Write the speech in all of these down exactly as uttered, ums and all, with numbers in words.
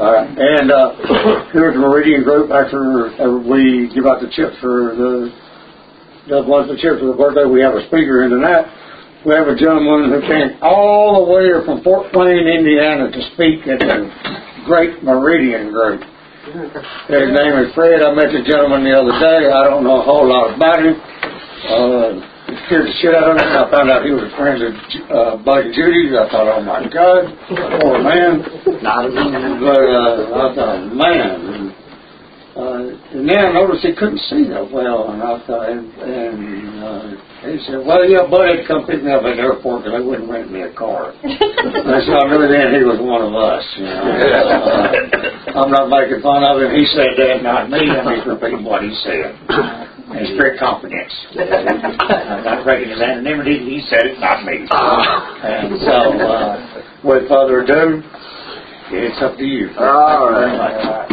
Uh, and uh, here at the Meridian Group, after uh, we give out the chips for the, the ones the chips for the birthday, we have a speaker in tonight. We have a gentleman who came all the way from Fort Wayne, Indiana, to speak at the Great Meridian Group. His name is Fred. I met the gentleman the other day. I don't know a whole lot about him. Uh, It scared the shit out of me. I found out he was friends with uh, Buddy Judy's. I thought, oh my God, poor man. Not a man. But uh, I thought, man. And, uh, and then I noticed he couldn't see that well. And I thought, and, and uh, he said, well, yeah, Buddy come pick me up at the airport because they wouldn't rent me a car. And so I knew then he was one of us. You know? uh, I'm not making fun of him. He said that, not me. I'm just repeating what he said. In strict confidence. I'm not breaking his anonymity. He said it, not me. And so, uh, with further ado, it's up to you. All right.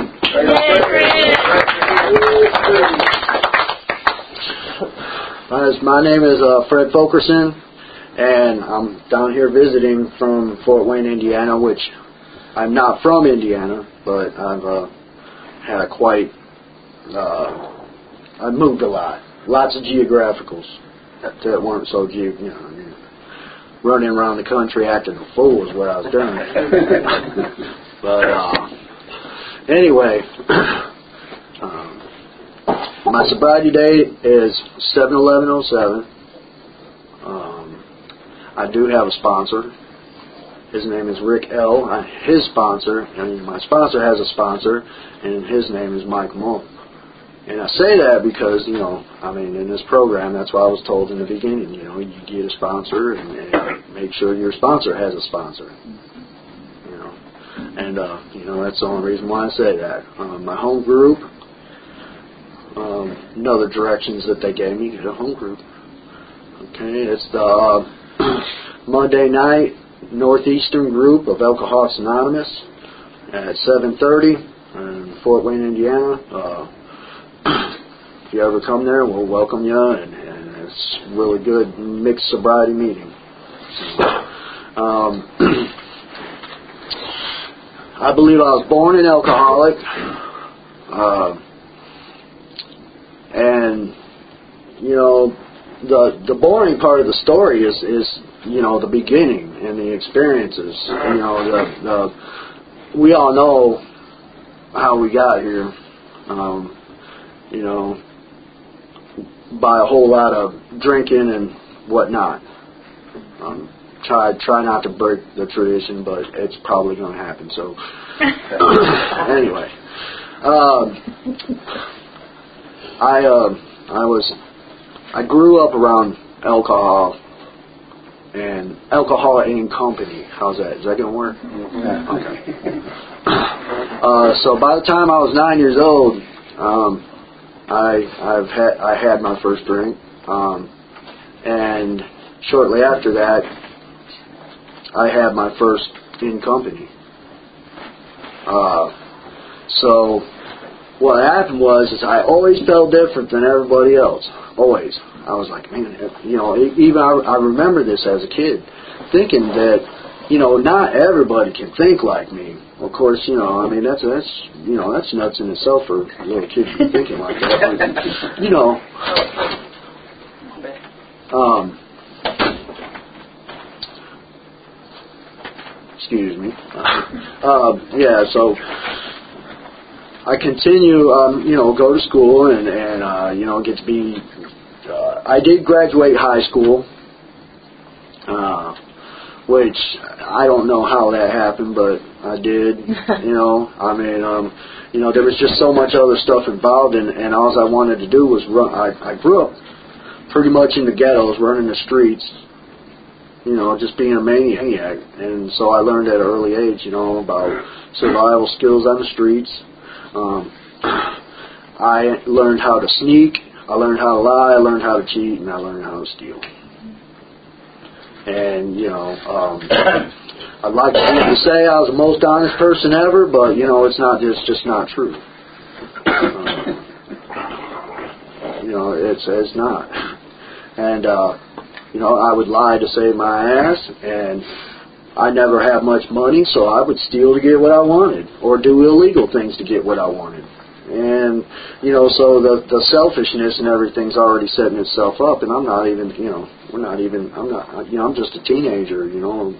My name is uh, Fred Fulkerson, and I'm down here visiting from Fort Wayne, Indiana, which I'm not from Indiana, but I've uh, had a quite... Uh, I moved a lot. Lots of geographicals that, that weren't so, ge- you know, I mean, running around the country acting a fool is what I was doing. But, uh, anyway, um, my sobriety date is seven eleven oh seven. Um, I do have a sponsor. His name is Rick L. Uh, his sponsor, I mean, my sponsor has a sponsor, and his name is Mike Moore. And I say that because, you know, I mean, in this program, that's what I was told in the beginning. You know, you get a sponsor and, and make sure your sponsor has a sponsor. You know, and, uh, you know, that's the only reason why I say that. Um, my home group, um, another directions that they gave me, a home group. Okay, it's the uh, Monday night Northeastern group of Alcoholics Anonymous at seven thirty in Fort Wayne, Indiana. Uh, If you ever come there, we'll welcome you, and, and it's a really good mixed sobriety meeting. So, um, I believe I was born an alcoholic, uh, and you know, the the boring part of the story is is you know the beginning and the experiences. You know, the, the we all know how we got here. Um, you know, by a whole lot of drinking and whatnot. Um, try try not to break the tradition, but it's probably going to happen. So, anyway, um, I uh, I was I grew up around alcohol and alcohol and company. How's that? Is that going to work? Yeah. Okay. Uh, so by the time I was nine years old, um, I I've had I had my first drink, um, and shortly after that, I had my first in company. Uh, so what happened was is I always felt different than everybody else. Always, I was like, man, you know. Even I, I remember this as a kid, thinking that, you know, not everybody can think like me. Of course, you know, I mean, that's, that's you know, that's nuts in itself for a little kid to be thinking like that. But, you know, um, excuse me. Uh, uh, yeah, so I continue, um, you know, go to school and, and uh, you know, get to be, uh, I did graduate high school, uh, which I don't know how that happened, but I did, you know. I mean, um, you know, there was just so much other stuff involved, and, and all I wanted to do was run. I, I grew up pretty much in the ghettos, running the streets, you know, just being a maniac. And so I learned at an early age, you know, about survival skills on the streets. Um, I learned how to sneak, I learned how to lie, I learned how to cheat, and I learned how to steal. And, you know, um, I'd like to say I was the most honest person ever, but, you know, it's not, it's just not true. Um, you know, it's, it's not. And, uh, you know, I would lie to save my ass, and I never had much money, so I would steal to get what I wanted, or do illegal things to get what I wanted. And, you know, so the the selfishness and everything's already setting itself up, and I'm not even, you know, we're not even, I'm not, you know, I'm just a teenager, you know.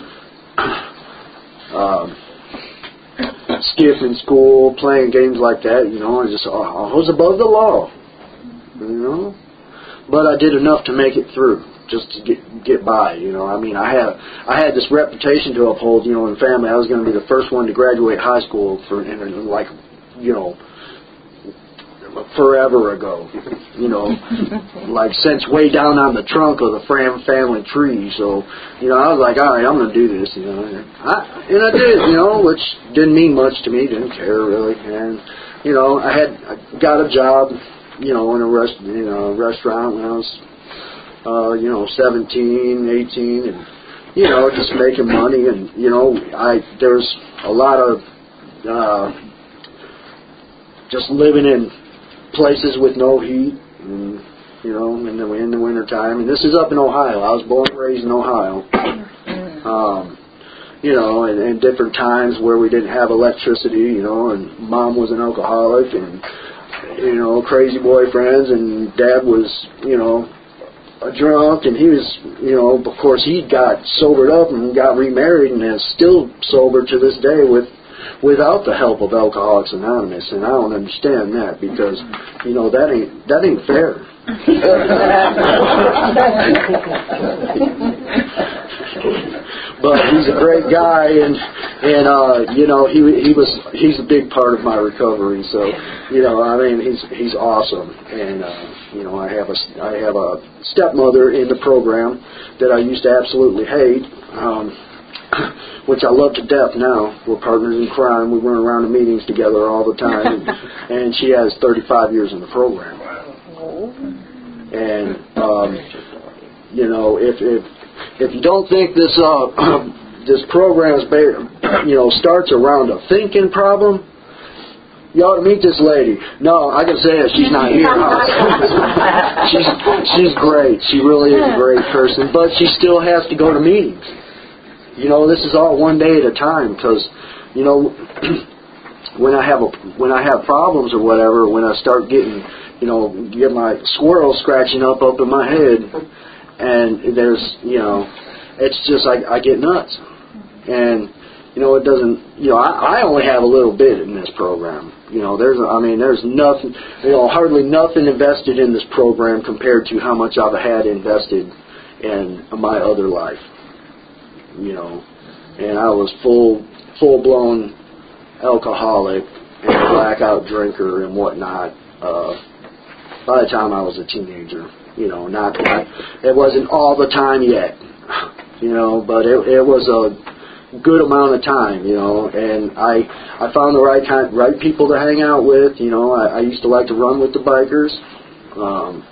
Um, skipping school, playing games like that, you know, I just, I was above the law, you know. But I did enough to make it through, just to get get by, you know. I mean, I had I had this reputation to uphold, you know, in family. I was going to be the first one to graduate high school for, and like, you know, forever ago, you know, like since way down on the trunk of the Fram family tree. So, you know, I was like, all right, I'm going to do this, you know. And I, and I did, you know, which didn't mean much to me, didn't care really. And, you know, I had I got a job, you know, in a rest, in a restaurant when I was, uh, you know, seventeen, eighteen, and, you know, just making money. And, you know, I there's a lot of uh, just living in places with no heat, and, you know, in the, in the winter time. And this is up in Ohio. I was born and raised in Ohio. Um, you know, and, and different times where we didn't have electricity, you know, and Mom was an alcoholic, and, you know, crazy boyfriends, and Dad was, you know, a drunk, and he was, you know, of course he got sobered up and got remarried and is still sober to this day with without the help of Alcoholics Anonymous, and I don't understand that, because, you know, that ain't that ain't fair. But he's a great guy, and and uh, you know, he he was he's a big part of my recovery. So, you know, I mean, he's he's awesome, and uh, you know, I have a I have a stepmother in the program that I used to absolutely hate. Um, which I love to death now. We're partners in crime. We run around to meetings together all the time. And, and she has thirty-five years in the program. And, um, you know, if if if you don't think this uh, this program is, you know, starts around a thinking problem, you ought to meet this lady. No, I can say it. She's not here. she's she's great. She really is a great person. But she still has to go to meetings. You know, this is all one day at a time, because, you know, when I have a when I have problems or whatever, when I start getting, you know, get my squirrel scratching up up in my head, and there's, you know, it's just I, I get nuts, and, you know, it doesn't, you know, I, I only have a little bit in this program. You know, there's, I mean, there's nothing, you know, hardly nothing invested in this program compared to how much I've had invested in my other life. You know, and I was full, full-blown alcoholic and a blackout drinker and whatnot uh, by the time I was a teenager. You know, not, not it wasn't all the time yet, you know, but it, it was a good amount of time, you know, and I I found the right kind, right people to hang out with. You know, I, I used to like to run with the bikers. Um,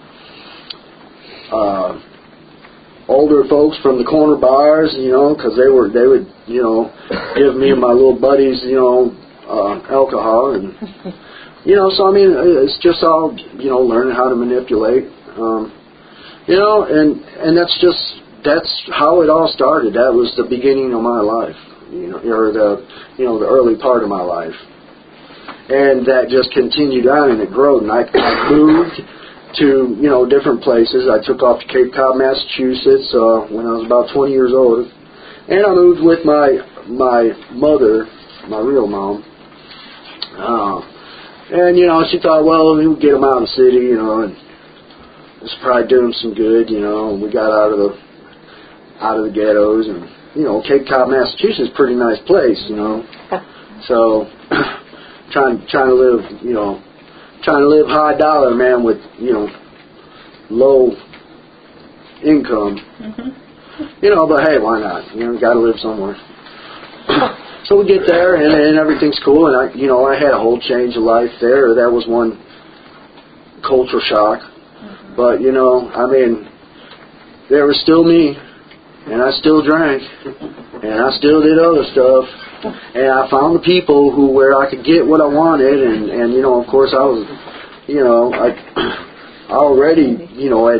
uh, older folks from the corner bars, you know, because they were they would, you know, give me and my little buddies, you know, uh, alcohol, and, you know, so I mean, it's just all, you know, learning how to manipulate, um, you know, and and that's just that's how it all started. That was the beginning of my life, you know, or the you know the early part of my life, and that just continued on, and it grew, and I, I moved to, you know, different places. I took off to Cape Cod, Massachusetts uh, when I was about twenty years old. And I moved with my my mother, my real mom. Uh, and, you know, she thought, well, we would get him out of the city, you know, and this would probably do him some good, you know. And we got out of the out of the ghettos. And, you know, Cape Cod, Massachusetts is a pretty nice place, you know. So trying, trying to live, you know, trying to live high dollar, man, with, you know, low income. Mm-hmm. You know, but hey, why not? You know, got to live somewhere. So we get there, and, and everything's cool, and I, you know, I had a whole change of life there. That was one culture shock. Mm-hmm. But, you know, I mean, there was still me, and I still drank, and I still did other stuff. And I found the people who where I could get what I wanted, and, and you know, of course, I was, you know, I, I already, you know, had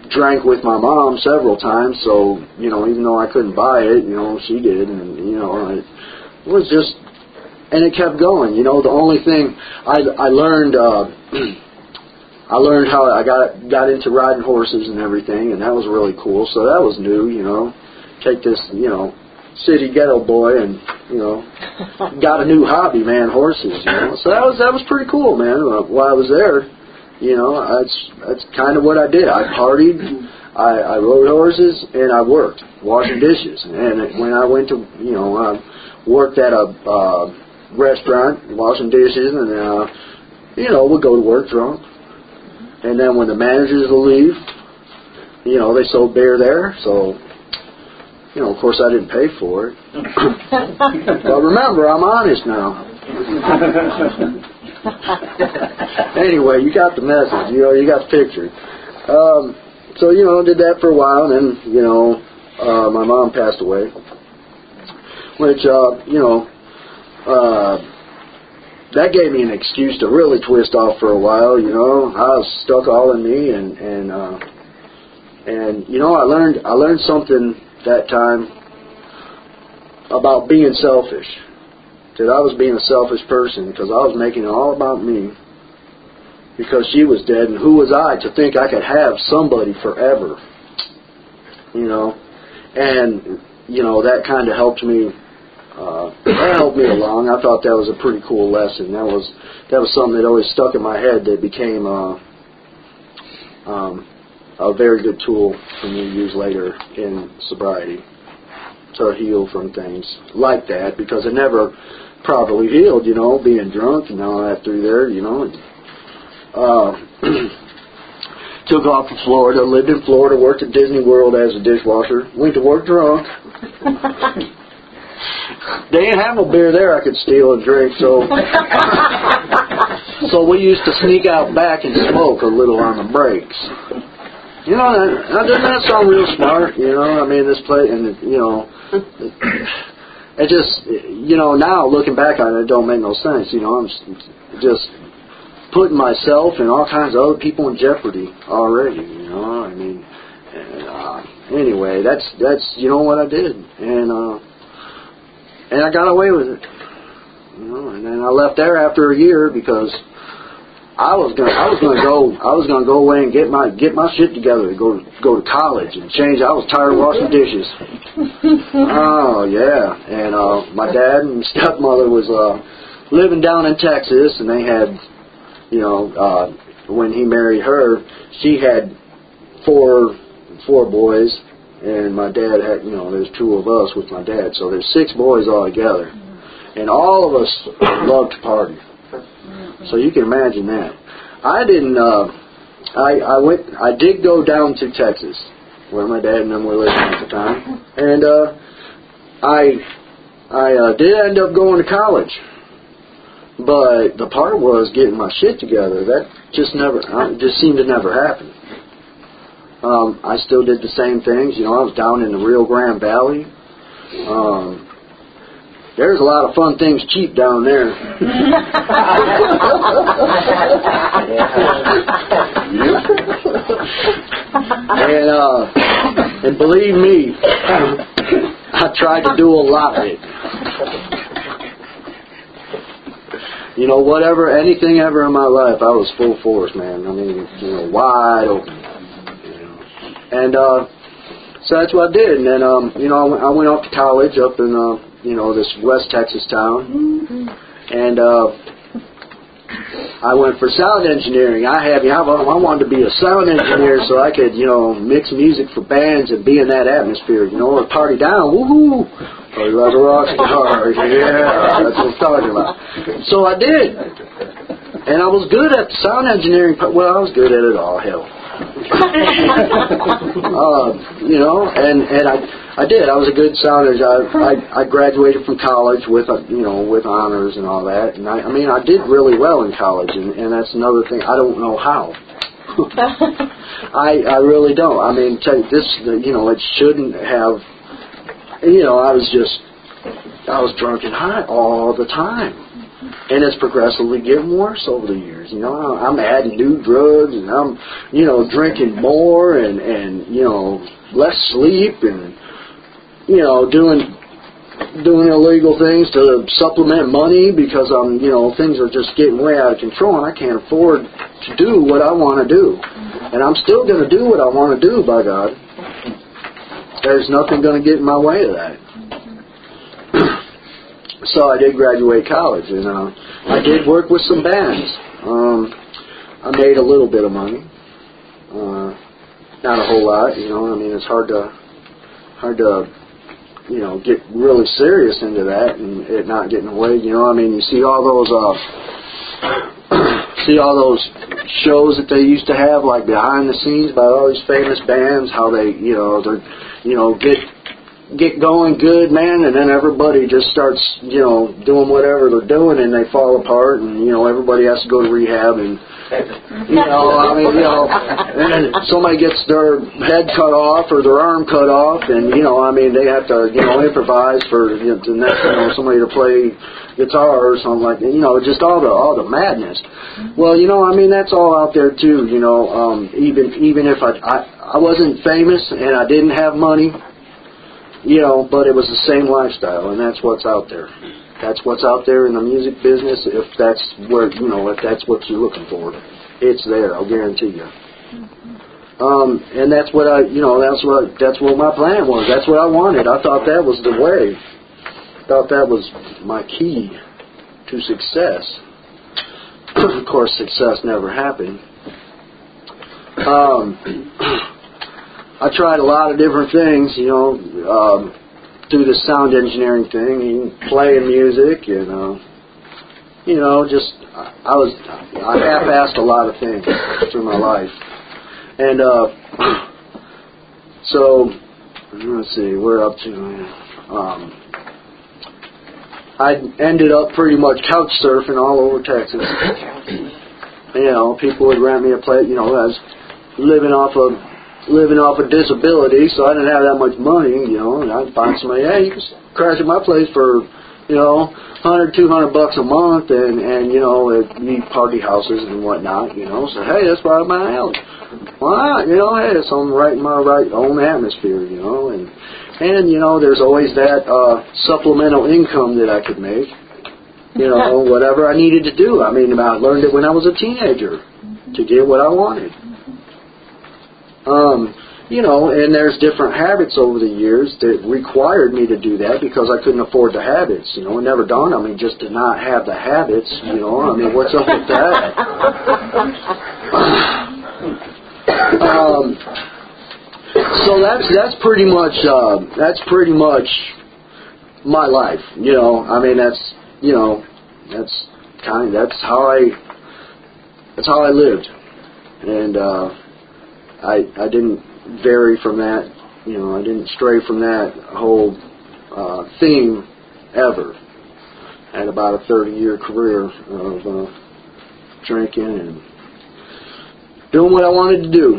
drank with my mom several times, so, you know, even though I couldn't buy it, you know, she did, and, you know, it was just, and it kept going, you know. The only thing I, I learned, uh, I learned how I got got into riding horses and everything, and that was really cool, so that was new, you know. Take this, you know, city ghetto boy and, you know, got a new hobby, man, horses, you know. So that was, that was pretty cool, man, while I was there. You know, that's that's kind of what I did. I partied, I, I rode horses, and I worked, washing dishes. And when I went to, you know, I worked at a uh, restaurant, washing dishes, and, uh, you know, would go to work drunk. And then when the managers would leave, you know, they sold beer there, so, you know, of course I didn't pay for it. But remember, I'm honest now. Anyway, you got the message, you know, you got the picture. Um, so, you know, did that for a while, and then, you know, uh, my mom passed away, which, uh, you know, uh, that gave me an excuse to really twist off for a while, you know. I was stuck all in me, and, and, uh, and, you know, I learned, I learned something that time about being selfish. That I was being a selfish person because I was making it all about me because she was dead, and who was I to think I could have somebody forever, you know. And, you know, that kind of helped me, uh, that helped me along. I thought that was a pretty cool lesson. That was, that was something that always stuck in my head that became uh, um, a very good tool for me to use later in sobriety to heal from things like that, because I never properly healed, you know, being drunk and all that through there, you know. And, uh, took off to Florida, lived in Florida, worked at Disney World as a dishwasher, went to work drunk. They didn't have no beer there I could steal and drink, so so we used to sneak out back and smoke a little on the breaks. You know, that, doesn't that sound real smart? You know, I mean, this place, and, you know, it just, you know, now looking back on it, it don't make no sense. You know, I'm just putting myself and all kinds of other people in jeopardy already. You know, I mean, uh, anyway, that's that's you know what I did, and uh, and I got away with it. You know, and then I left there after a year because I was gonna I was gonna go I was gonna go away and get my get my shit together to go go to college and change. I was tired of washing dishes. Oh yeah, and uh, my dad and stepmother was uh, living down in Texas, and they had, you know, uh, when he married her, she had four four boys, and my dad had, you know, there's two of us with my dad, so there's six boys all together, and all of us loved to party. So you can imagine that. I didn't. Uh, I I went. I did go down to Texas, where my dad and them were living at the time, and uh, I I uh, did end up going to college. But the part was getting my shit together. That just never. Uh, just seemed to never happen. Um, I still did the same things. You know, I was down in the Rio Grande Valley. Um, There's a lot of fun things cheap down there. and uh, and believe me, I tried to do a lot of it. You know, whatever, anything ever in my life, I was full force, man. I mean, you know, wide open. You know. And uh, so that's what I did. And then, um, you know, I went, I went off to college up in, uh, you know, this West Texas town. Mm-hmm. And uh, I went for sound engineering. I have, you know, I wanted to be a sound engineer so I could, you know, mix music for bands and be in that atmosphere, you know, or party down, woohoo! Party like a rock star, yeah, that's what I'm talking about. So I did. And I was good at the sound engineering part. Well, I was good at it all, hell. uh, you know, and, and I I did. I was a good sound engineer. I, I, I graduated from college with, a, you know, with honors and all that. And I, I mean, I did really well in college, and, and that's another thing. I don't know how. I I really don't. I mean, this, you know, it shouldn't have. You know, I was just, I was drunk and high all the time. And it's progressively getting worse over the years. You know, I'm adding new drugs, and I'm, you know, drinking more, and, and you know, less sleep, and, you know, doing doing illegal things to supplement money because I'm, you know, things are just getting way out of control, and I can't afford to do what I want to do. And I'm still going to do what I want to do, by God. There's nothing going to get in my way of that. So I did graduate college, and uh, I did work with some bands. Um, I made a little bit of money, uh, not a whole lot. You know, I mean, it's hard to hard to you know get really serious into that and it not getting away. You know, I mean, you see all those uh, see all those shows that they used to have, like behind the scenes by all these famous bands, how they you know they you know get. get going good, man, and then everybody just starts, you know, doing whatever they're doing, and they fall apart, and, you know, everybody has to go to rehab, and, you know, I mean, you know, and then somebody gets their head cut off or their arm cut off, and, you know, I mean, they have to, you know, improvise for you know, the next, you know, somebody to play guitar or something like that, you know, just all the, all the madness. Well, you know, I mean, that's all out there, too, you know, um, even, even if I, I, I wasn't famous and I didn't have money, you know, but it was the same lifestyle, and that's what's out there. That's what's out there in the music business. If that's where, you know, if that's what you're looking for, it's there. I'll guarantee you. Um, and that's what I, you know, that's what that's what my plan was. That's what I wanted. I thought that was the way. I thought that was my key to success. Of course, success never happened. Um. I tried a lot of different things, you know, um, do the sound engineering thing, playing music, and, uh, you know, just, I was, I half-assed a lot of things through my life. And, uh, so, let's see, we're up to, um, I ended up pretty much couch surfing all over Texas. You know, people would rent me a place, you know, I was living off of, living off a disability, so I didn't have that much money, you know, and I'd find somebody, hey, you can crash at my place for, you know, one hundred, two hundred bucks a month, and, and you know, it'd be party houses and whatnot, you know, so, hey, that's right up my alley. Why not? You know, hey, it's on right in my right own atmosphere, you know, and, and, you know, there's always that uh, supplemental income that I could make, you know, whatever I needed to do. I mean, I learned it when I was a teenager to get what I wanted. Um, you know, and there's different habits over the years that required me to do that because I couldn't afford the habits. You know, it never dawned on me just to not have the habits. You know, I mean, what's up with that? um, so that's that's pretty much uh, that's pretty much my life. You know, I mean, that's you know, that's kind of that's how I that's how I lived, and. Uh, I, I didn't vary from that, you know, I didn't stray from that whole uh, theme ever. I had about a thirty-year career of uh, drinking and doing what I wanted to do.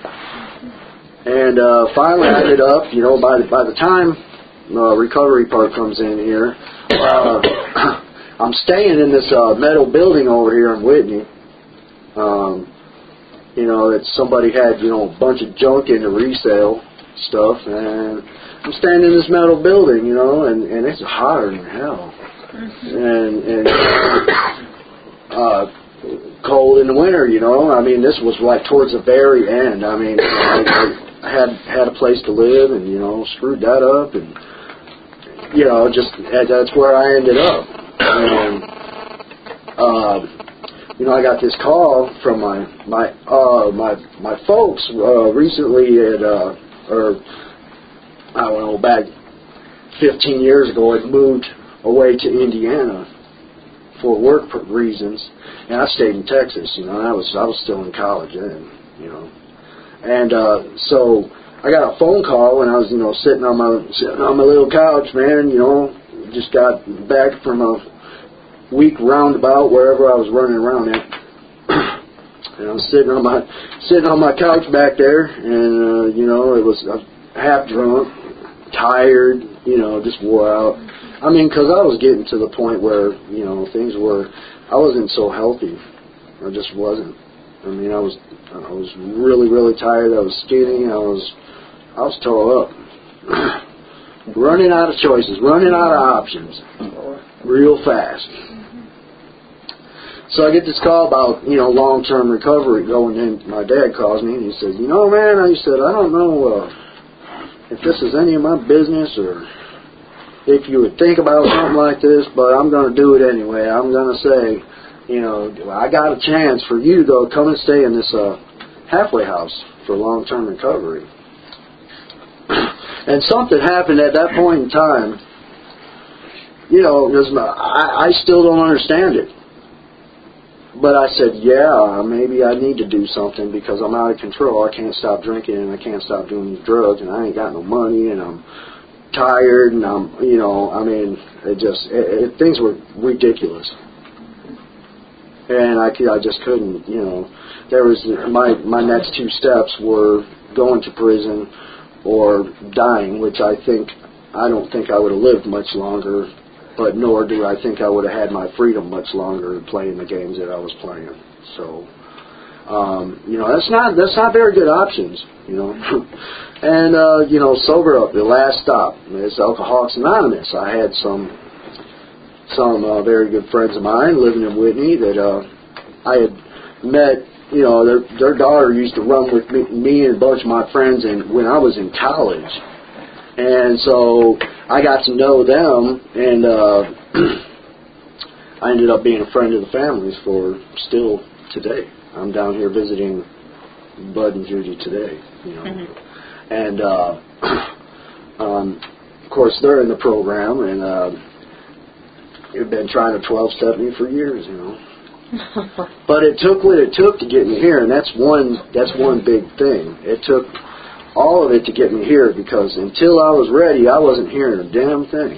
And uh, finally I ended up, you know, by the, by the time the recovery part comes in here, uh, I'm staying in this uh, metal building over here in Whitney. Um, You know, that somebody had, you know, a bunch of junk in the resale stuff, and I'm standing in this metal building, you know, and, and it's hotter than hell. And, and uh, cold in the winter, you know. I mean, this was like towards the very end. I mean, I, I had had a place to live, and, you know, screwed that up, and, you know, just that's where I ended up. And, uh, You know, I got this call from my my uh, my my folks uh, recently at uh, or I don't know back fifteen years ago. Had moved away to Indiana for work reasons, and I stayed in Texas. You know, and I was I was still in college then. You know, and uh, so I got a phone call when I was you know sitting on my sitting on my little couch, man. You know, just got back from a week roundabout wherever I was running around at, and I was sitting on my sitting on my couch back there, and uh, you know it was uh, half drunk, tired, you know, just wore out, I mean, because I was getting to the point where, you know, things were, I wasn't so healthy. I just wasn't. I mean, I was, I was really, really tired. I was skinny. I was, I was tore up. Running out of choices, running out of options, real fast. So I get this call about, you know, long-term recovery going in. My dad calls me and he said, you know, man, I said, I don't know uh, if this is any of my business or if you would think about something like this, but I'm going to do it anyway. I'm going to say, you know, I got a chance for you to go come and stay in this uh, halfway house for long-term recovery. And something happened at that point in time, you know, because I, I still don't understand it. But I said, yeah, maybe I need to do something because I'm out of control. I can't stop drinking and I can't stop doing these drugs and I ain't got no money and I'm tired and I'm, you know, I mean, it just, it, it, things were ridiculous. And I, I just couldn't, you know, there was, my, my next two steps were going to prison or dying, which I think, I don't think I would have lived much longer, but nor do I think I would have had my freedom much longer playing the games that I was playing. So, um, you know, that's not, that's not very good options, you know. And, uh, you know, sober up, the last stop, it's Alcoholics Anonymous. I had some, some uh, very good friends of mine living in Whitney that uh, I had met. You know, their, their daughter used to run with me, me and a bunch of my friends in, when I was in college. And so I got to know them, and uh, I ended up being a friend of the families for still today. I'm down here visiting Bud and Judy today, you know. Mm-hmm. And, uh, um, of course, they're in the program, and uh, they've been trying to twelve-step me for years, you know. But it took what it took to get me here, and that's one that's one big thing. It took all of it to get me here because until I was ready, I wasn't hearing a damn thing.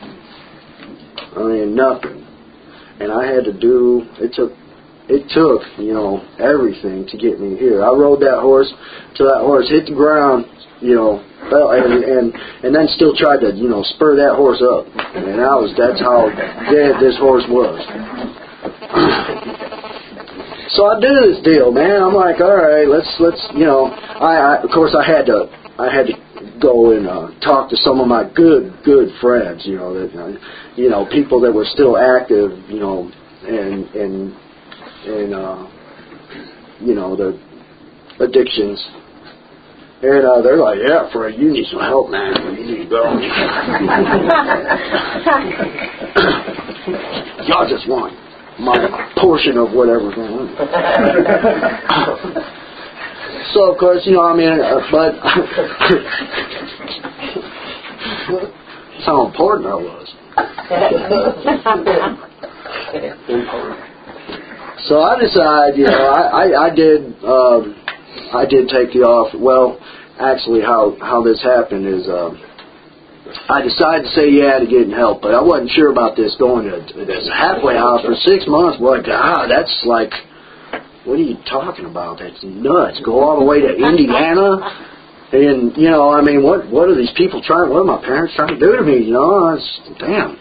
I mean, nothing. And I had to do, it took, it took, you know, everything to get me here. I rode that horse till that horse hit the ground, you know, and and, and then still tried to, you know, spur that horse up. And I was, that's how dead this horse was. So I do this deal, man. I'm like, all right, let's let's, you know. I, I of course I had to I had to go and uh, talk to some of my good good friends, you know, that uh, you know people that were still active, you know, and and and uh, you know the addictions. And uh, they're like, yeah, Fred, you need some help, man. You need to go. Y'all just want my portion of whatever's going on. So, of course, you know, I mean, uh, but that's how important I was. So I decided, you know, I, I, I did, um, I did take the offer. Well, actually, how, how this happened is, uh, I decided to say yeah to getting help, but I wasn't sure about this going to this halfway house for six months. Boy, God, that's like, what are you talking about? That's nuts. Go all the way to Indiana, and you know, I mean, what what are these people trying? What are my parents trying to do to me? You know, it's, damn.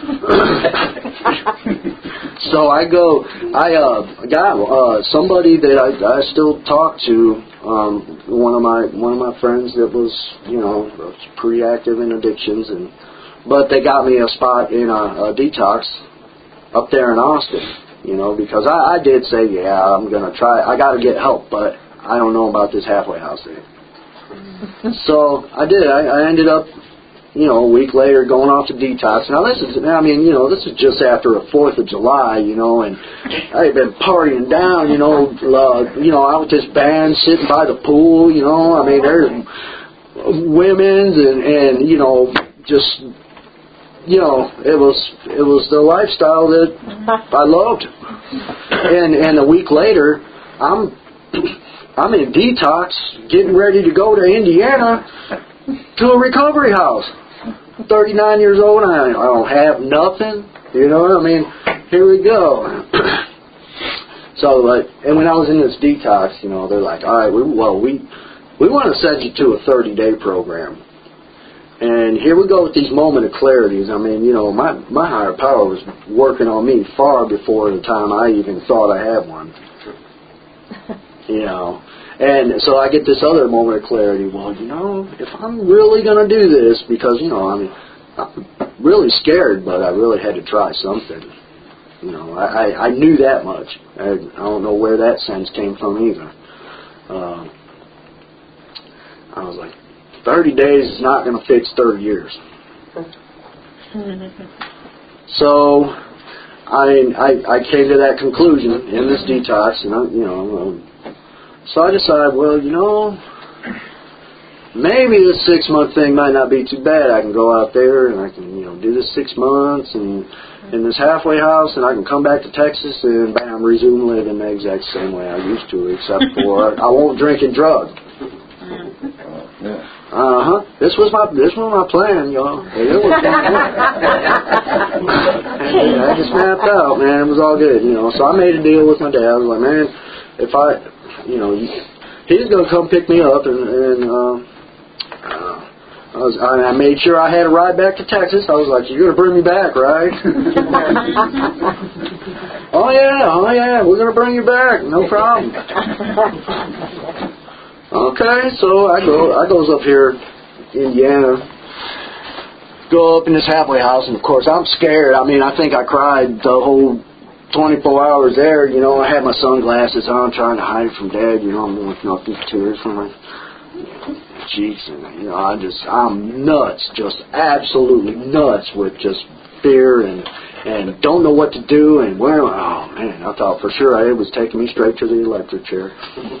So I go, I uh, got uh, somebody that I, I still talk to. Um, one of my one of my friends that was, you know, pretty active in addictions, and but they got me a spot in a, a detox up there in Austin, you know, because I, I did say, yeah, I'm gonna try. I got to get help, but I don't know about this halfway house thing. So I did. I, I ended up, you know, a week later going off to detox. Now this is, I mean, you know, this is just after a Fourth of July, you know, and I had been partying down, you know, uh, you know, out with this band sitting by the pool, you know. I mean, there's women's and and you know, just, you know, it was it was the lifestyle that I loved. And and a week later, I'm I'm in detox, getting ready to go to Indiana to a recovery house. I'm thirty-nine years old, and I, I don't have nothing. You know what I mean? Here we go. So, like, and when I was in this detox, you know, they're like, all right, we, well, we we want to send you to a thirty-day program. And here we go with these moment of clarities. I mean, you know, my, my higher power was working on me far before the time I even thought I had one. You know, and so I get this other moment of clarity. Well, you know, if I'm really going to do this, because, you know, I mean, I'm really scared, but I really had to try something. You know, I, I, I knew that much. I, I don't know where that sense came from either. Uh, I was like, thirty days is not going to fix thirty years. So I, I I came to that conclusion in this detox, and I, you know, um, so I decided, well, you know, maybe this six month thing might not be too bad. I can go out there and I can, you know, do this six months and in this halfway house, and I can come back to Texas and bam, resume living the exact same way I used to, except for I won't drink and drug. Uh huh. This was my this was my plan, y'all. It was my plan. And I just snapped out, man. It was all good, you know. So I made a deal with my dad. I was like, man, if I, you know, he's gonna come pick me up, and, and uh, uh, I was I made sure I had a ride back to Texas. I was like, you're gonna bring me back, right? Oh yeah, oh yeah, we're gonna bring you back, no problem. Okay, so I go, I goes up here, Indiana, go up in this halfway house, and of course I'm scared. I mean, I think I cried the whole twenty-four hours there. You know, I had my sunglasses on, trying to hide from Dad. You know, I'm looking up these tears from my cheeks, and you know, I just, I'm nuts, just absolutely nuts with just fear and and don't know what to do and where. Oh man, I thought for sure it was taking me straight to the electric chair.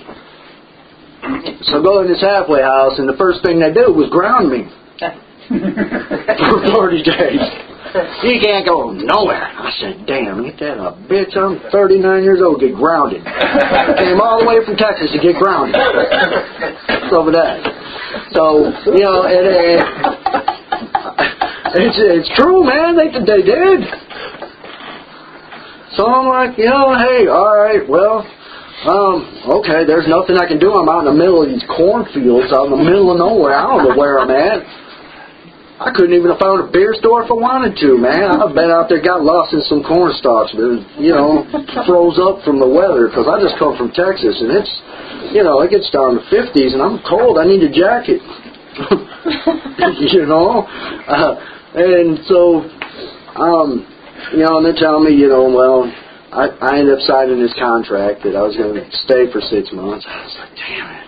So I go in this halfway house, and the first thing they do was ground me for thirty days. You can't go nowhere. I said, damn, ain't that a bitch? I'm thirty-nine years old, get grounded. I came all the way from Texas to get grounded. What's over that? So, you know, and, and it's, it's true, man. They, they did. So I'm like, you know, hey, all right, well, Um, okay, there's nothing I can do. I'm out in the middle of these cornfields, out in the middle of nowhere. I don't know where I'm at. I couldn't even have found a beer store if I wanted to, man. I've been out there, got lost in some corn stalks, but, you know, froze up from the weather, because I just come from Texas, and it's, you know, it gets down to fifties, and I'm cold. I need a jacket. You know? Uh, and so, um, you know, and they're telling me, you know, well, I, I ended up signing this contract that I was going to stay for six months. I was like, damn it.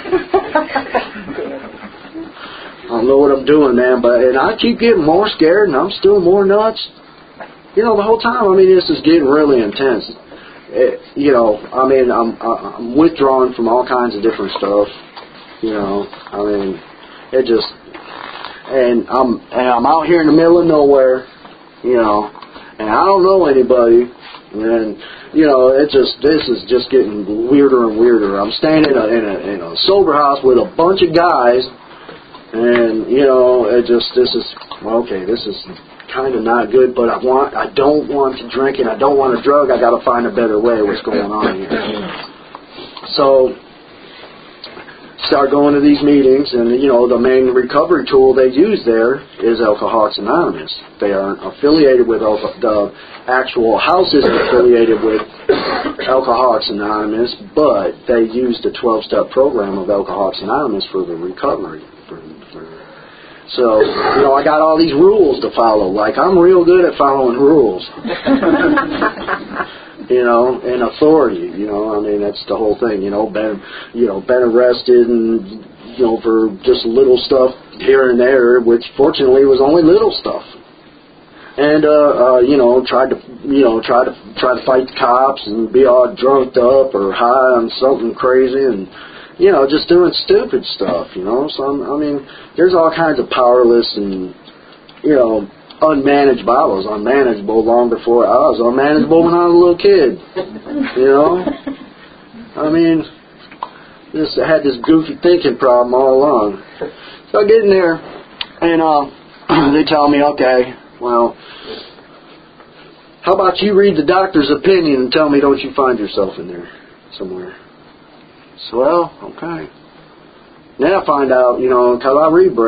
I don't know what I'm doing, man. But and I keep getting more scared, and I'm still more nuts. You know, the whole time, I mean, this is getting really intense. It, you know, I mean, I'm, I'm withdrawing from all kinds of different stuff. You know, I mean, it just, and I'm, and I'm out here in the middle of nowhere, you know, and I don't know anybody. And, you know, it just, this is just getting weirder and weirder. I'm staying in a, in a, in a sober house with a bunch of guys, and, you know, it just, this is, okay, this is kind of not good, but I want, I don't want to drink and I don't want to drug. I got to find a better way. What's going on here? So, start going to these meetings, and, you know, the main recovery tool they use there is Alcoholics Anonymous. They aren't affiliated with, the actual house isn't affiliated with Alcoholics Anonymous, but they use the twelve-step program of Alcoholics Anonymous for the recovery. For, for, so, you know, I got all these rules to follow. Like, I'm real good at following rules. You know, and authority, you know, I mean, that's the whole thing, you know, been, you know, been arrested and, you know, for just little stuff here and there, which fortunately was only little stuff. And, uh, uh, you know, tried to, you know, try to, try to fight the cops and be all drunked up or high on something crazy and, you know, just doing stupid stuff, you know, so, I'm, I mean, there's all kinds of powerless and, you know, unmanageable. I was unmanageable long before I was unmanageable when I was a little kid. You know? I mean, just I had this goofy thinking problem all along. So I get in there, and uh, they tell me, okay, well, how about you read the doctor's opinion and tell me, don't you find yourself in there somewhere? So, well, okay. Then I find out, you know, because I read Braille.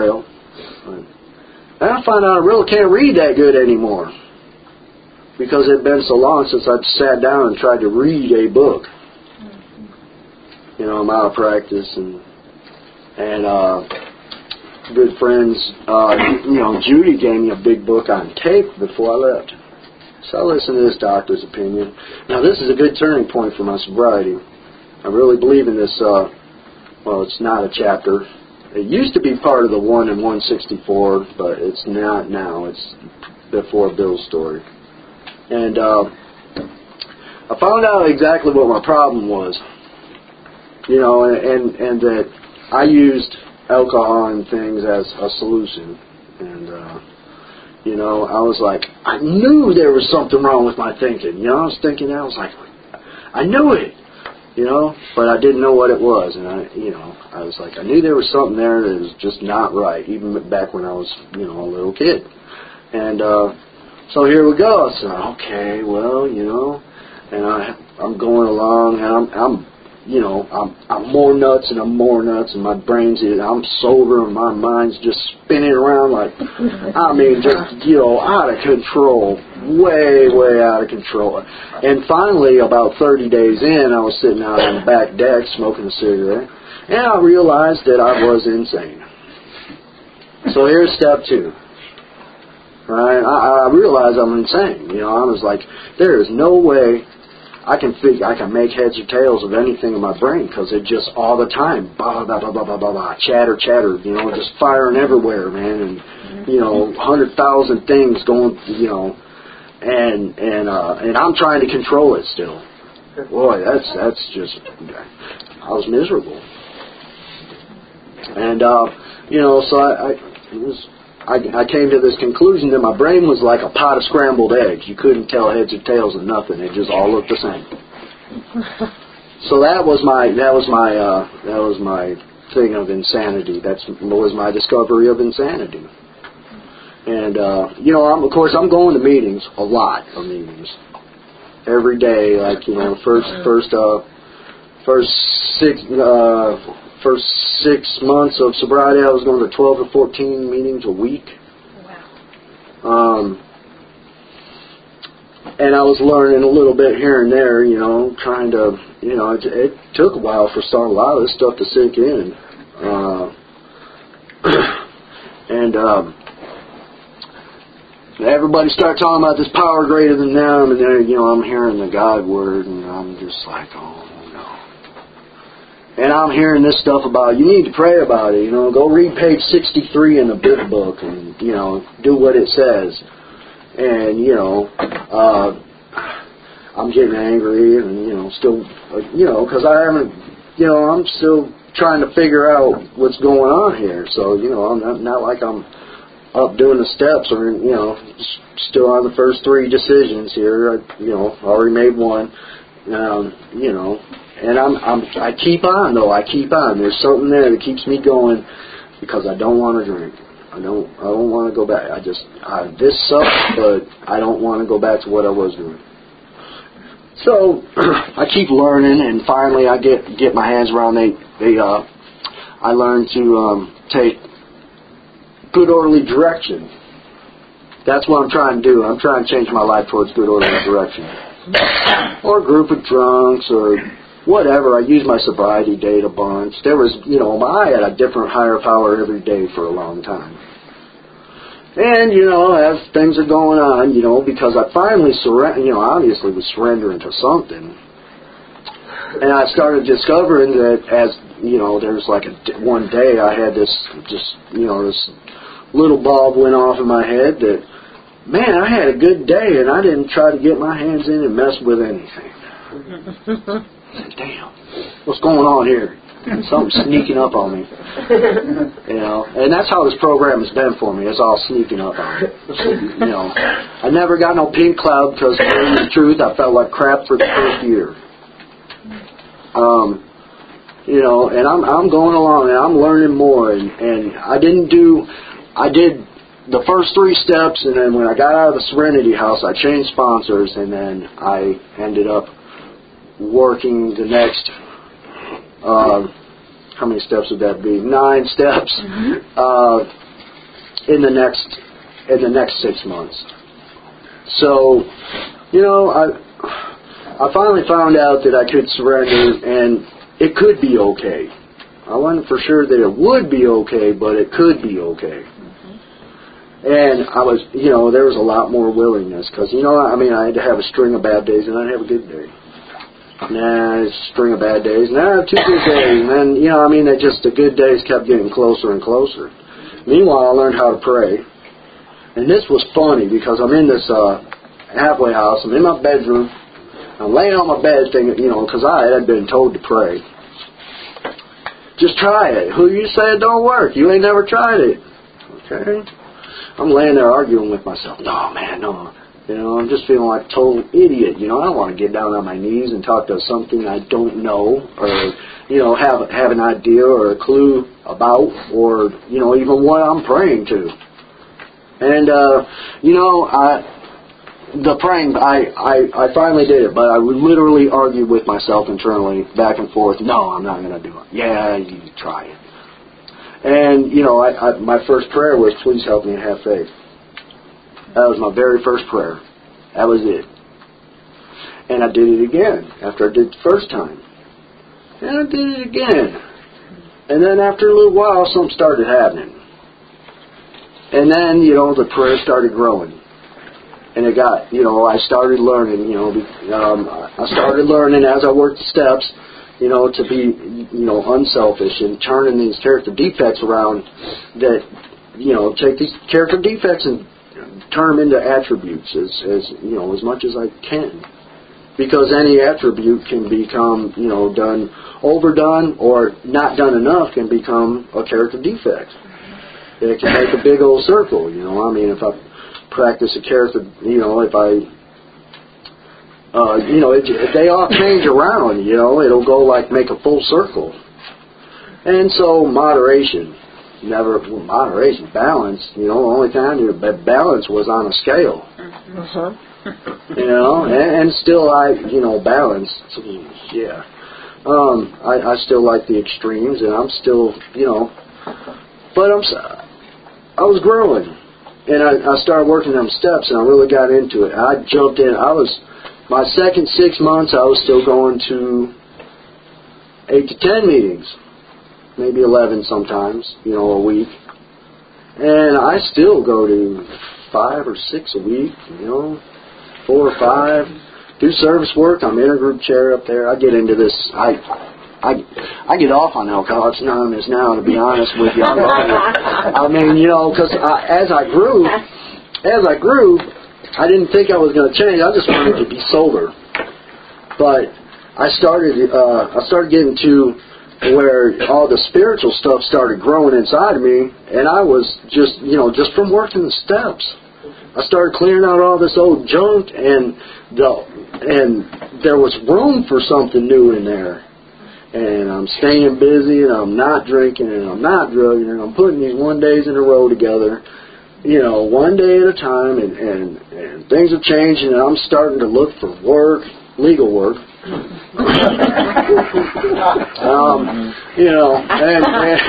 And I find out I really can't read that good anymore because it had been so long since I've sat down and tried to read a book. You know, I'm out of practice, and and uh, good friends, uh, you know, Judy gave me a big book on tape before I left. So I listened to this doctor's opinion. Now, this is a good turning point for my sobriety. I really believe in this, uh, well, it's not a chapter. It used to be part of the one in one sixty-four, but it's not now. It's before Bill's story. And uh, I found out exactly what my problem was. You know, and, and, and that I used alcohol and things as a solution. And, uh, you know, I was like, I knew there was something wrong with my thinking. You know, I was thinking, I was like, I knew it. You know, but I didn't know what it was, and I, you know, I was like, I knew there was something there that was just not right, even back when I was, you know, a little kid. And uh, so here we go. So okay, well, you know, and I, I'm going along, and I'm, I'm, you know, I'm, I'm more nuts, and I'm more nuts, and my brain's, I'm sober, and my mind's just spinning around like, I mean, just, you know, out of control. Way, way out of control. And finally, about thirty days in, I was sitting out on the back deck smoking a cigarette, and I realized that I was insane. So here's step two. Right? I, I realized I'm insane. You know, I was like, there is no way I can figure, I can make heads or tails of anything in my brain because it just all the time, blah, blah, blah, blah, blah, blah, blah, chatter, chatter, you know, just firing everywhere, man, and, you know, one hundred thousand things going, you know, And and uh, and I'm trying to control it still. Boy, that's that's just I was miserable. And uh, you know, so I I, it was, I I came to this conclusion that my brain was like a pot of scrambled eggs. You couldn't tell heads or tails of nothing. It just all looked the same. So that was my that was my uh, that was my thing of insanity. That's was my discovery of insanity. And, uh, you know, I'm, of course, I'm going to meetings, a lot of meetings, every day. Like, you know, first, first, uh, first six, uh, first six months of sobriety, I was going to twelve to fourteen meetings a week. Wow. Um, and I was learning a little bit here and there, you know, trying to, you know, it, it took a while for some, a lot of this stuff to sink in. Uh, and, um, everybody started talking about this power greater than them, and then, you know, I'm hearing the God word, and I'm just like, oh, no. And I'm hearing this stuff about, you need to pray about it, you know, go read page sixty-three in the big book, and, you know, do what it says. And, you know, uh, I'm getting angry, and, you know, still, you know, because I haven't, you know, I'm still trying to figure out what's going on here. So, you know, I'm not, not like I'm up doing the steps, or, you know, still on the first three decisions here. I, you know, already made one. Um, you know, and I'm, I'm, I keep on though. I keep on. There's something there that keeps me going because I don't want to drink. I don't. I don't want to go back. I just. I, this sucks, but I don't want to go back to what I was doing. So I keep learning, and finally I get get my hands around. They they. Uh, I learned to um, take good orderly direction. That's what I'm trying to do. I'm trying to change my life towards good orderly direction. Or a group of drunks or whatever. I use my sobriety date a bunch. There was, you know, I had a different higher power every day for a long time. And, you know, as things are going on, you know, because I finally surrender, you know, obviously was surrendering to something. And I started discovering that as, you know, there's like a, one day I had this, just, you know, this little bulb went off in my head that, man, I had a good day and I didn't try to get my hands in and mess with anything. I said, damn, what's going on here? Something's sneaking up on me. You know, and that's how this program has been for me. It's all sneaking up on me. You know, I never got no pink cloud because, to tell you the truth, I felt like crap for the first year. Um, you know, and I'm I'm going along and I'm learning more, and, and I didn't do, I did the first three steps, and then when I got out of the Serenity House, I changed sponsors, and then I ended up working the next, uh, how many steps would that be? Nine steps. Mm-hmm. Uh, in the next in the next six months. So, you know, I I finally found out that I could surrender and it could be okay. I wasn't for sure that it would be okay, but it could be okay. And I was, you know, there was a lot more willingness because, you know, I mean, I had to have a string of bad days and I'd have a good day. Nah, a string of bad days, and I have two good days, and then, you know, I mean, they just, the good days kept getting closer and closer. Meanwhile, I learned how to pray, and this was funny because I'm in this uh, halfway house, I'm in my bedroom, I'm laying on my bed thinking, you know, because I had been told to pray. Just try it. Who you say it don't work? You ain't never tried it. Okay? I'm laying there arguing with myself. No, man, no. You know, I'm just feeling like a total idiot. You know, I don't want to get down on my knees and talk to something I don't know or, you know, have have an idea or a clue about or, you know, even what I'm praying to. And, uh, you know, I, the praying, I, I, I finally did it, but I would literally argue with myself internally back and forth. No, I'm not going to do it. Yeah, you try it. And, you know, I, I, my first prayer was, please help me have faith. That was my very first prayer. That was it. And I did it again after I did it the first time. And I did it again. And then after a little while, something started happening. And then, you know, the prayer started growing. And it got, you know, I started learning, you know, um, I started learning as I worked the steps, you know, to be, you know, unselfish and turning these character defects around that, you know, take these character defects and turn them into attributes as, as you know, as much as I can. Because any attribute can become, you know, done, overdone, or not done enough can become a character defect. It can make a big old circle, you know. I mean, if I practice a character, you know, if I, uh, you know, it, they all change around, you know, it'll go like make a full circle. And so moderation. Never, well, moderation, balance, you know, the only time you, balance was on a scale. Uh-huh. You know, and, and still I, you know, balance, yeah. Um, I, I still like the extremes, and I'm still, you know, but I'm, I was growing, and I, I started working them steps, and I really got into it. I jumped in, I was, my second six months, I was still going to eight to ten meetings. Maybe eleven sometimes, you know, a week. And I still go to five or six a week, you know, four or five. Do service work. I'm intergroup chair up there. I get into this. I I, I get off on Alcoholics Anonymous now, to be honest with you. I mean, you know, because as I grew, as I grew, I didn't think I was going to change. I just wanted to be sober. But I started, uh, I started getting to where all the spiritual stuff started growing inside of me, and I was just, you know, just from working the steps. I started clearing out all this old junk, and the and there was room for something new in there. And I'm staying busy, and I'm not drinking, and I'm not drugging, and I'm putting these one days in a row together, you know, one day at a time, and, and, and things are changing, and I'm starting to look for work, legal work. um, you know, and,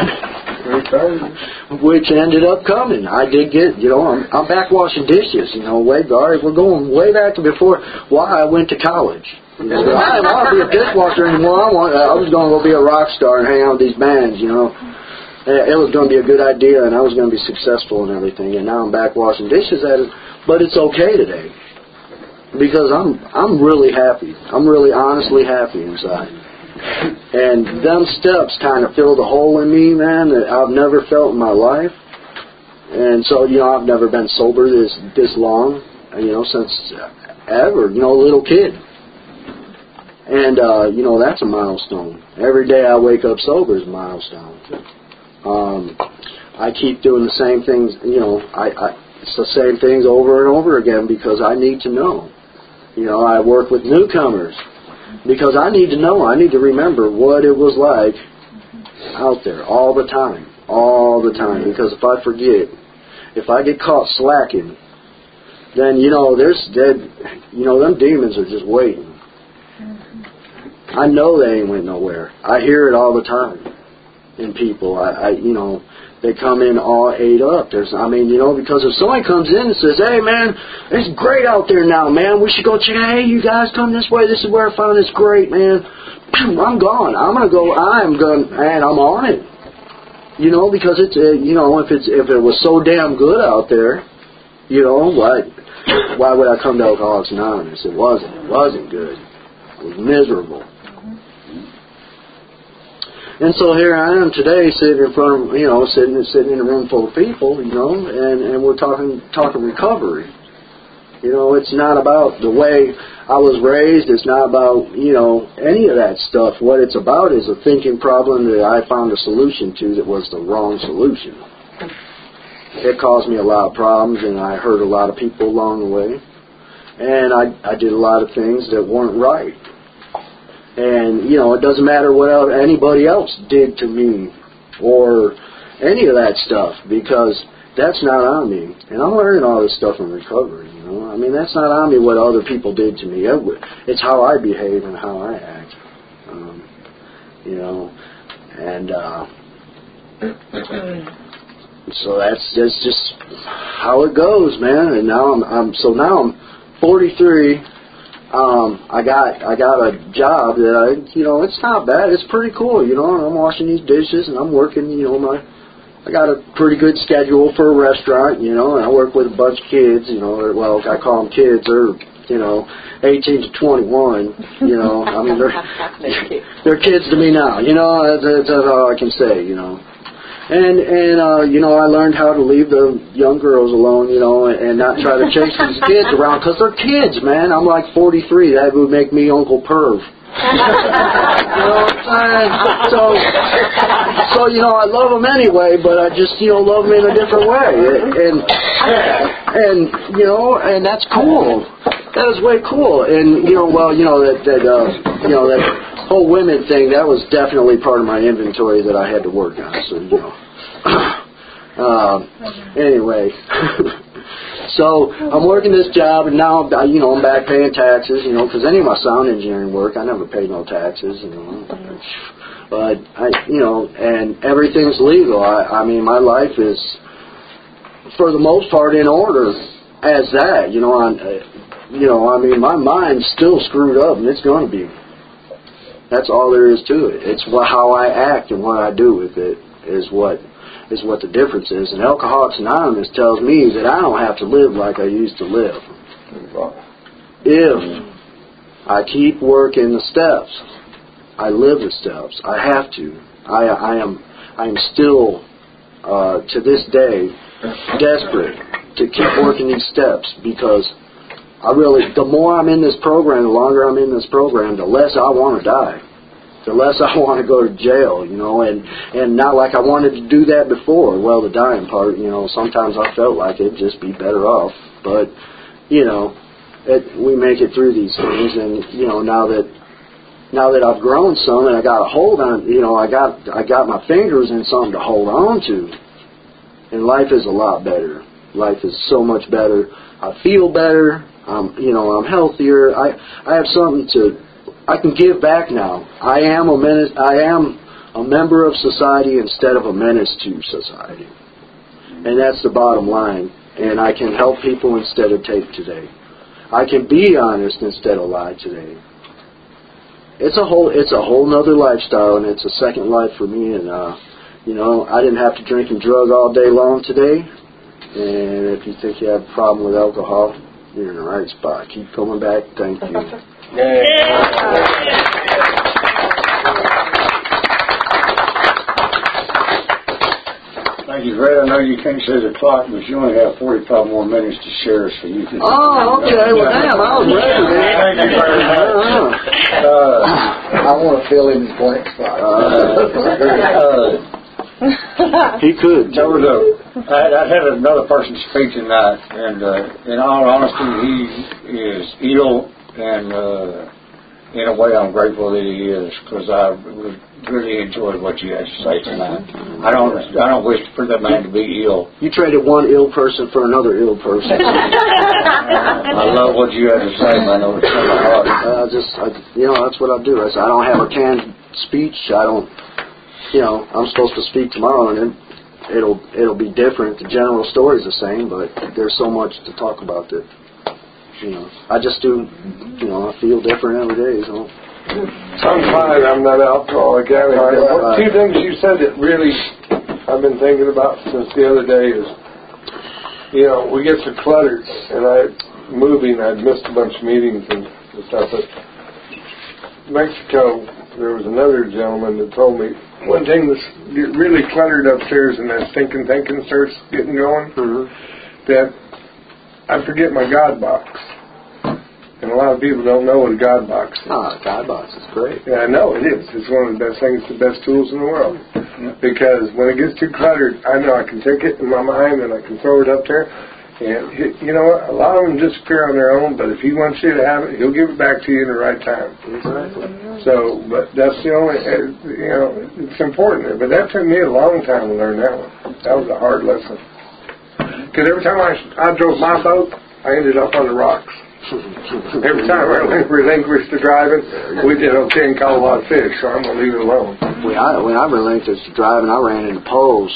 and which ended up coming. I did get, you know, I'm, I'm back washing dishes, you know, way back. We're going way back to before why I went to college. You know, I didn't want to be a dishwasher anymore. I, want, I was going to go be a rock star and hang out with these bands, you know. It was going to be a good idea, and I was going to be successful and everything. And now I'm back washing dishes at it, but it's okay today. Because I'm I'm really happy. I'm really honestly happy inside. And them steps kind of filled a hole in me, man, that I've never felt in my life. And so, you know, I've never been sober this this long, you know, since ever, you know, a little kid. And, uh, you know, that's a milestone. Every day I wake up sober is a milestone. Um, I keep doing the same things, you know, I, I it's the same things over and over again because I need to know. You know, I work with newcomers because I need to know. I need to remember what it was like out there all the time, all the time. Because if I forget, if I get caught slacking, then, you know, there's dead, you know, them demons are just waiting. I know they ain't went nowhere. I hear it all the time in people. I, I you know, they come in all ate up. There's, I mean, you know, because if somebody comes in and says, hey, man, it's great out there now, man. We should go check it. Hey, you guys come this way. This is where I found it's great, man. I'm gone. I'm going to go. I'm going, and I'm on it. You know, because it's, uh, you know, if it's if it was so damn good out there, you know, why, why would I come to Alcoholics Anonymous? It wasn't. It wasn't good. It was miserable. And so here I am today, sitting in front of, you know, sitting sitting in a room full of people, you know, and, and we're talking talking recovery. You know, it's not about the way I was raised. It's not about, you know, any of that stuff. What it's about is a thinking problem that I found a solution to that was the wrong solution. It caused me a lot of problems, and I hurt a lot of people along the way. And I, I did a lot of things that weren't right. And, you know, it doesn't matter what anybody else did to me or any of that stuff, because that's not on me. And I'm learning all this stuff in recovery, you know. I mean, that's not on me what other people did to me. It's how I behave and how I act, um, you know. And uh, so that's, that's just how it goes, man. And now I'm, I'm so now I'm forty-three. Um, I got I got a job that I, you know, it's not bad. It's pretty cool, you know. And I'm washing these dishes and I'm working, you know, my I got a pretty good schedule for a restaurant, you know. And I work with a bunch of kids, you know. Or, well, I call them kids. They're, you know, eighteen to twenty-one. You know, I mean, they're they're kids to me now. You know, that's, that's all I can say, you know. And, and uh, you know, I learned how to leave the young girls alone, you know, and, and not try to chase these kids around, because they're kids, man. I'm like forty-three. That would make me Uncle Perv. You know what I'm saying? So, so, you know, I love them anyway, but I just, you know, love them in a different way. And, and you know, and that's cool. That is way cool. And, you know, well, you know, that, that uh, you know, that whole women thing, that was definitely part of my inventory that I had to work on. So, you know. uh, anyway. So I'm working this job, and now, you know, I'm back paying taxes, you know, because any of my sound engineering work, I never paid no taxes, you know. But, I, you know, and everything's legal. I, I mean, my life is, for the most part, in order as that, you know. I'm, you know, I mean, my mind's still screwed up, and it's going to be. That's all there is to it. It's what, how I act and what I do with it is what is what the difference is. And Alcoholics Anonymous tells me that I don't have to live like I used to live. If I keep working the steps, I live the steps. I have to. I, I am I am still, uh, to this day, desperate to keep working these steps, because I really, the more I'm in this program, the longer I'm in this program, the less I want to die. The less I want to go to jail, you know, and, and not like I wanted to do that before. Well, the dying part, you know, sometimes I felt like it'd just be better off. But, you know, it, we make it through these things, and, you know, now that now that I've grown some and I got a hold on, you know, I got I got my fingers in something to hold on to, and life is a lot better. Life is so much better. I feel better. I'm, you know, I'm healthier. I I have something to. I can give back now. I am a menace, I am a member of society instead of a menace to society. And that's the bottom line. And I can help people instead of take today. I can be honest instead of lie today. It's a whole it's a whole nother lifestyle, and it's a second life for me. And uh, you know, I didn't have to drink and drug all day long today. And if you think you have a problem with alcohol, you're in the right spot. Keep coming back. Thank you. Yeah. Thank you, Red. I know you can't see the clock, but you only have forty-five more minutes to share, so you can... Oh, okay. Well, damn, I was ready, man. Thank you very much. Uh, I want to fill in his blank spot. uh, he could. There was a... I, I had another person speak tonight, and uh, in all honesty, he is ill. And uh, in a way, I'm grateful that he is, because I really enjoyed what you had to say tonight. I don't, I don't wish for that man to be ill. You traded one ill person for another ill person. I love what you had to say, man. It was from the heart. Uh, just, I, you know, that's what I do. I, I don't have a canned speech. I don't, you know, I'm supposed to speak tomorrow, and then it'll it'll be different. The general story's the same, but there's so much to talk about that. You know, I just do. You know, I feel different every day. So. I'm fine. I'm not alcoholic. What two things you said that really I've been thinking about since the other day is, you know, we get so cluttered, and I moving. I'd missed a bunch of meetings and stuff. But Mexico, there was another gentleman that told me one thing that's really cluttered upstairs, and that stinking thinking starts getting going. Mm-hmm. That I forget my God box. And a lot of people don't know what a God box is. Ah, God box is great. Yeah, I know it is. It's one of the best things, the best tools in the world. Yeah. Because when it gets too cluttered, I know I can take it in my mind and I can throw it up there. And it, you know what? A lot of them disappear on their own, but if he wants you to have it, he'll give it back to you in the right time. Exactly. So, but that's the only, you know, it's important. But that took me a long time to learn that one. That was a hard lesson. Because every time I, I drove my boat, I ended up on the rocks. Every time I relinquished the driving, we did okay and caught a lot of fish, so I'm going to leave it alone. When I, when I relinquished the driving, I ran into poles.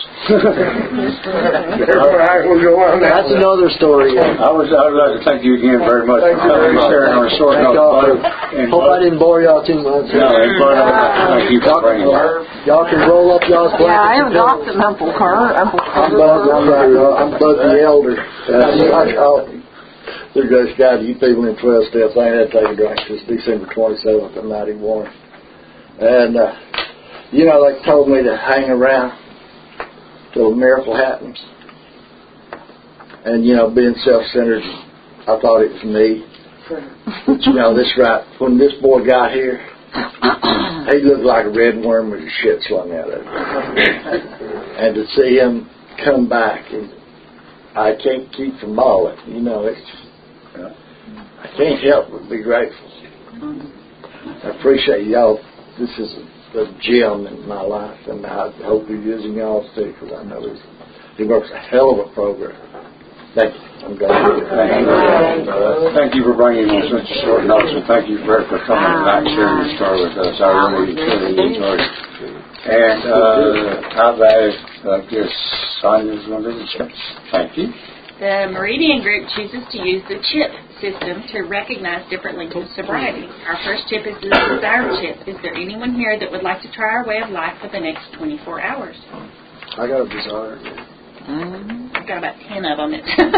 Right, we'll go on That's that. another story. I was, I would like to thank you again very much Thank for you very coming and much. sharing on a short Thank note. y'all for, And hope I didn't bore y'all too much. No, and but, uh, thank you for bringing it. Y'all can roll up y'all's blankets. Yeah, I am and pillows. adopted Uncle Kurt. Uncle I'm Kurt. Bud, I'm, uh, I'm Bud the Elder. That's what I call him. They're just guys, you people in twelve steps. I ain't had to take a drink since December twenty-seventh of ninety-one. And, uh, you know, they told me to hang around till a miracle happens. And, you know, being self-centered, I thought it was me. But, you know, this right, when this boy got here, he looked like a red worm with his shit slung out of him. And to see him come back, and I can't keep from bawling. You know, it's, I can't help but be grateful. I appreciate y'all. This is a, a gem in my life, and I hope you're using y'all too, because I know it's, he works a hell of a program. Thank you. I'm glad to be Thank you. Uh, thank you for bringing on such a short notice, and thank you, Brett, for coming back and sharing your story with us. I really, really enjoyed it. And uh, I've asked, I guess, Sonia's going to do the chips. Thank you. The Meridian Group chooses to use the CHIP system to recognize different lengths of sobriety. Our first chip is the Desire chip. Is there anyone here that would like to try our way of life for the next twenty-four hours? I got a desire. Mm-hmm. I've got about ten of them.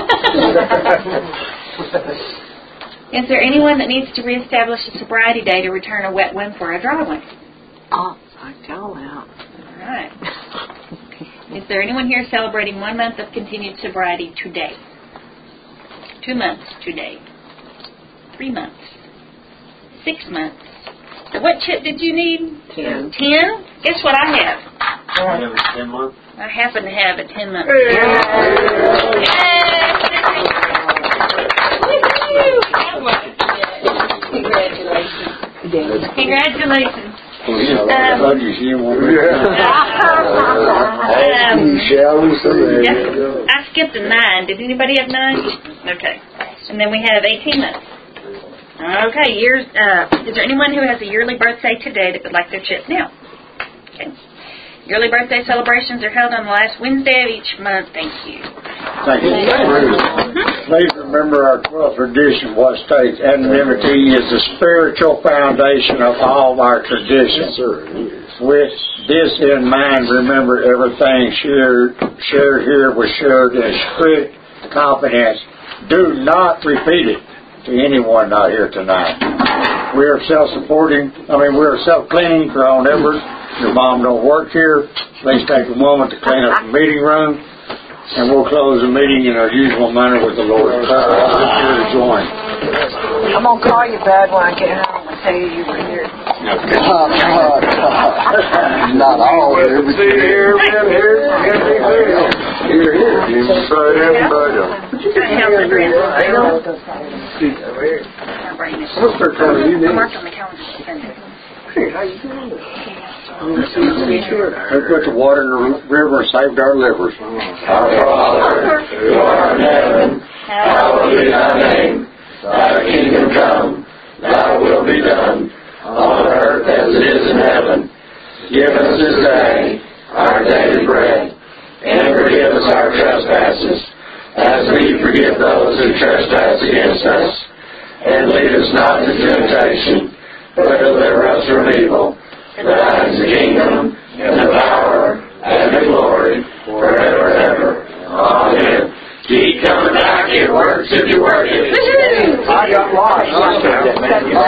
Is there anyone that needs to reestablish a sobriety day to return a wet one for a dry one? Oh, I y'all out. All right. Is there anyone here celebrating one month of continued sobriety today? Two months today. Three months. Six months. So what chip did you need? Ten. Ten? Guess what I have? You have a ten month? I happen to have a ten month. Congratulations. Congratulations. Well, you know, I told you she didn't want me to. Um, Shall we say? yeah, I skipped a nine. Did anybody have nine? Okay. And then we have eighteen months. Okay, years. Uh, is there anyone who has a yearly birthday today that would like their chip now? Okay. Yearly birthday celebrations are held on the last Wednesday of each month. Thank you. Thank you. Please remember our twelfth tradition, what states anonymity is the spiritual foundation of all of our traditions. With this in mind, remember everything shared, shared here was shared in strict confidence. Do not repeat it to anyone not here tonight. We are self-supporting, I mean, we are self-cleaning for our own efforts. Your mom don't work here. Please take a moment to clean up the meeting room. And we'll close the meeting in our usual manner with the Lord's Prayer. I'll be here to join. I'm going to call you bad when I get home and tell you you were here. Not all here, but See here, man, here, here, here, here. You inside everybody. Sister, come you need. Mark on the calendar. Hey, how you doing? We put the water in the river and saved our livers. Our Father, who art in heaven, hallowed be thy name. Thy kingdom come, thy will be done, on earth as it is in heaven. Give us this day our daily bread, and trespasses, as we forgive those who trespass against us. And lead us not into temptation, but deliver us from evil. For thine is the kingdom, and the power, and the glory, forever and ever. Amen. Keep coming back. It works if you work it. I got lost.